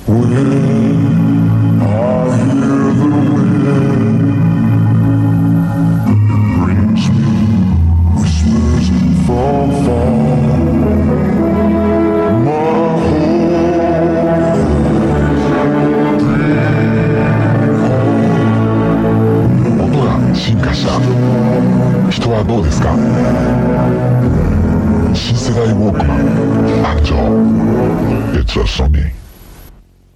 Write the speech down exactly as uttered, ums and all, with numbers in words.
When I hear the wind, it brings me whispers from far. My whole 音が進化した人はどうですか？新世代ウォークマン誕生。It's a Sony